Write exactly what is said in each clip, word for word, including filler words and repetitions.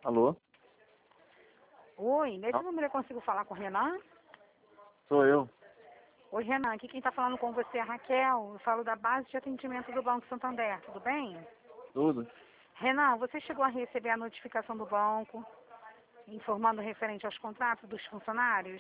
Alô? Oi, nesse Ah, número eu consigo falar com o Renan? sou eu. Oi, Renan, aqui quem está falando com você é a Raquel. Eu falo da base de atendimento do Banco Santander, tudo bem? Tudo? Renan, você chegou a receber a notificação do banco informando referente aos contratos dos funcionários?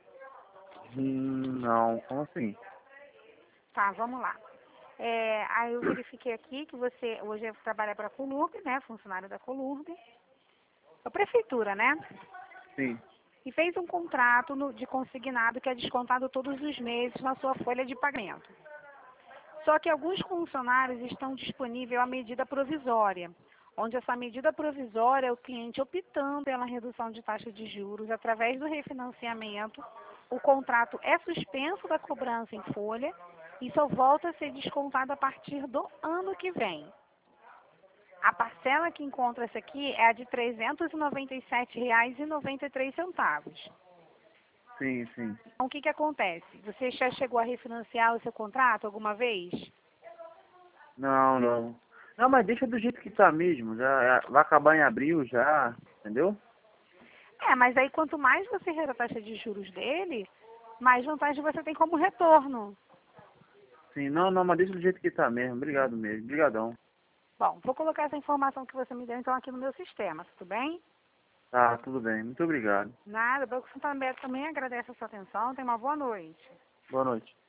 Hum, não, como assim? Tá, vamos lá. É, aí eu verifiquei aqui que você hoje trabalha para a Colurb, né? Funcionário da Colurb. A prefeitura, né? Sim. E fez um contrato no- de consignado que é descontado todos os meses na sua folha de pagamento. Só que alguns funcionários estão disponíveis a medida provisória, onde essa medida provisória é o cliente optando pela redução de taxa de juros através do refinanciamento. O contrato é suspenso da cobrança em folha e só volta a ser descontado a partir do ano que vem. A parcela que encontra-se aqui é a de trezentos e noventa e sete reais e noventa e três centavos. Sim, sim. Então, o que, que acontece? Você já chegou a refinanciar o seu contrato alguma vez? Não, não. Não, mas deixa do jeito que tá mesmo. Já é- vai acabar em abril já, entendeu? É, mas aí quanto mais você reta a taxa de juros dele, mais vantagem você tem como retorno. Sim, não, não, mas deixa do jeito que tá mesmo. Obrigado mesmo. Obrigadão. Bom, vou colocar essa informação que você me deu então aqui no meu sistema, tudo bem? Tá, tudo bem. Muito obrigado. Nada, o Banco Santander também agradece a sua atenção. Tenha uma boa noite. Boa noite.